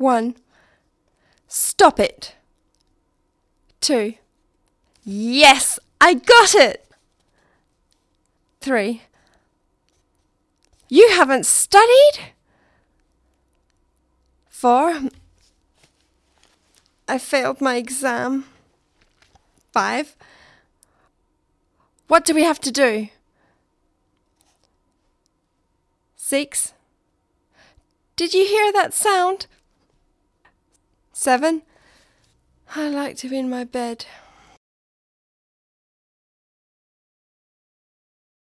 1. Stop it. 2. Yes, I got it. 3. You haven't studied? 4. I failed my exam. 5. What do we have to do? 6. Did you hear that sound? 7. I like to be in my bed.